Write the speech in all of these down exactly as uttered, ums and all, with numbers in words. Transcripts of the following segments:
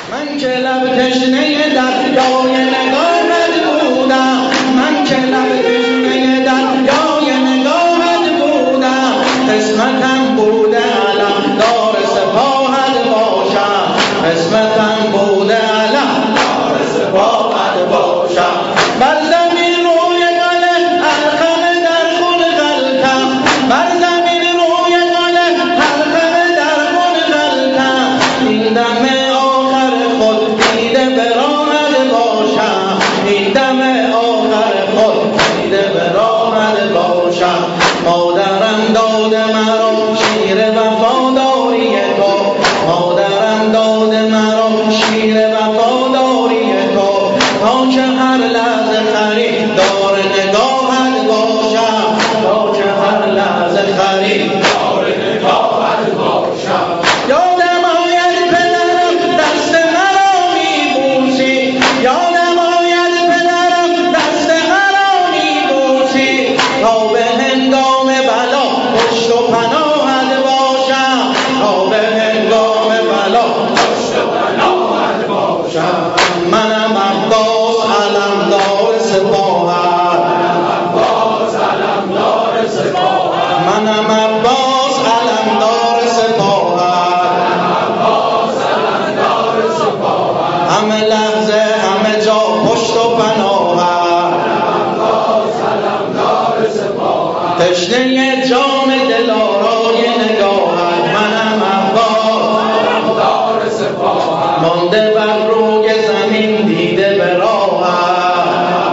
من که لب تشنه دریای نگاهت بودم، من که لب تشنه دریای نگاهت بودم، قسمتم بوده علمدار سپاهت باشم، قسمتم بوده علمدار سپاهت باشم. بر زمین روی گل الخمه در خون غلطم، بر زمین روی گل الخمه در خون غلطم، این دم آخر خود دیده به راهت باشم، این دم آخر خود دیده به راهت باشم. مادرم داده مرا شیر وفاداری تو، مادرم داده مرا شیر وفاداری تو، تا که هر لحظه خریدار نگاهت باشم، تا که هر لحظه خریدار نگاهت باشم. یادم آید پدرم دست مرا میبوسی، یادم آید پدرم دست مرا میبوسی، تا به هنگام بلا پشت و پناهت باشم، تا به هنگام بلا پشت و پناهت باشم. منم عباس علمدار سپاهت، منم عباس علمدار سپاهت، منم عباس علمدار سپاهت، منم عباس علمدار سپاهت. همه لحظه همه جا پشت و پناهت، منم عباس علمدار سپاهت. تشنه جام دلارای نگاهت، منم عباس علمدار سپاهت. مانده بر روی زمین دیده به راهت،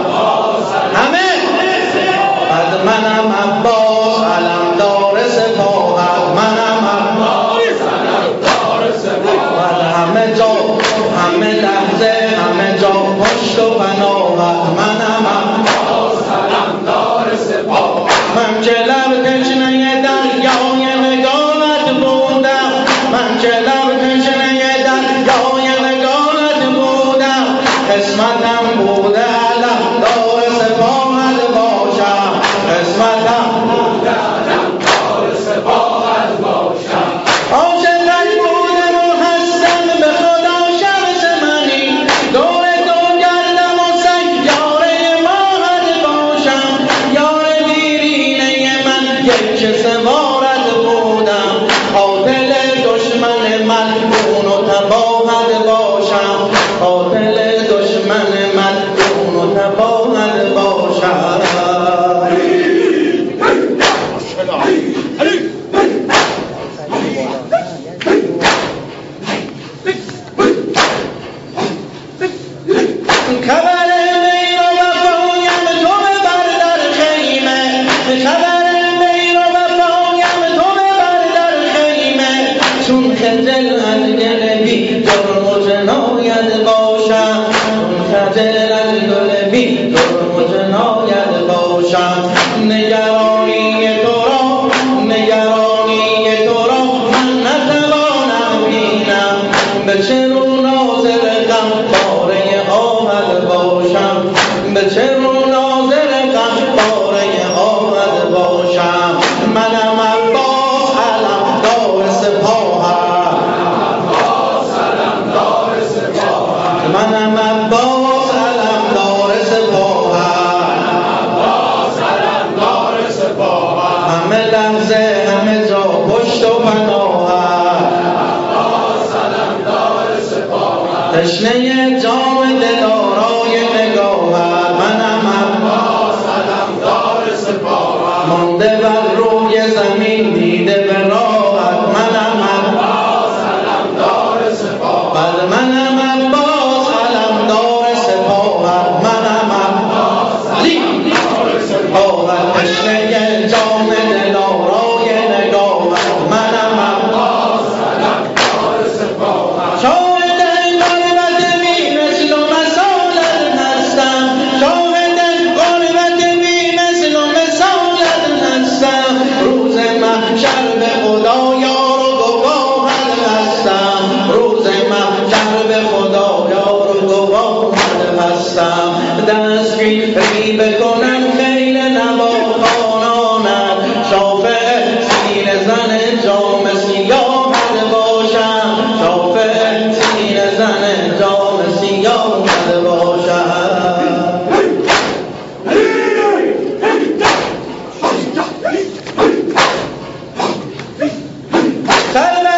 همه از منم عباس علمدار سپاهت، منم عباس علمدار سپاهت. همه جا همه لحظه همه جا پشت و پناهت، منم عباس علمدار سپاهت. من که لب تشنه دریای نگاهت بودم، من که لب تشنه دریای نگاهت بودم، قسمتم بوده علمدار سپاهت باشم، قسمتم بوده علمدار سپاهت باشم. عاشقت بودم و هستم به خدا شمس منی، دور تو گردم و سیاره ماهت باشم، یار دیرینه من یک سوارت بودم، قاتل دشمن ملعون و تباهت باشم، قاتل دشمن ملعون و تباهت باشم. خبر میر و وفایم تو ببر در خیمه، خبر میر و وفایم تو ببر در خیمه، چون خجل از گل بی جرم و جنایت باشم، چون خجل از گل بی جرم و جنایت باشم. نگرانی تو را نگرانی تو را من نتوانم بینم، به چه رو ناظر غمخواره آمد باشم، به چه رو ناظر غمخواره آمد باشم. منم عباس علمدار سپاهت، منم عباس علمدار سپاهت، منم عباس علمدار سپاهت، منم عباس علمدار سپاهت. همه لحظه همه جا پشت و پناهت، عباس علمدار سپاهت. تشنه جام دلارای نگاهت، منم عباس علمدار سپاهت. مانده بر روی زمین دیده به راهت، منم عباس علمدار سپاهت، منم عباس علمدار سپاهت، منم عباس علمدار سپاهت. تشنه جام دلارای نگاهت، منم عباس علمدار سپاهت. شاهد غربت بی مثل و مثالت هستم، شاهد غربت بی مثل و مثالت هستم، روز محشر به خدا یار و گواهت هستم، روز محشر به خدا یار و گواهت هستم. دستگیری بکنم خیل نواخوانانت، شافع سینه زن جام سیاهت باشم، شافع سینه زن جام سیاه اومده باشد. خلوت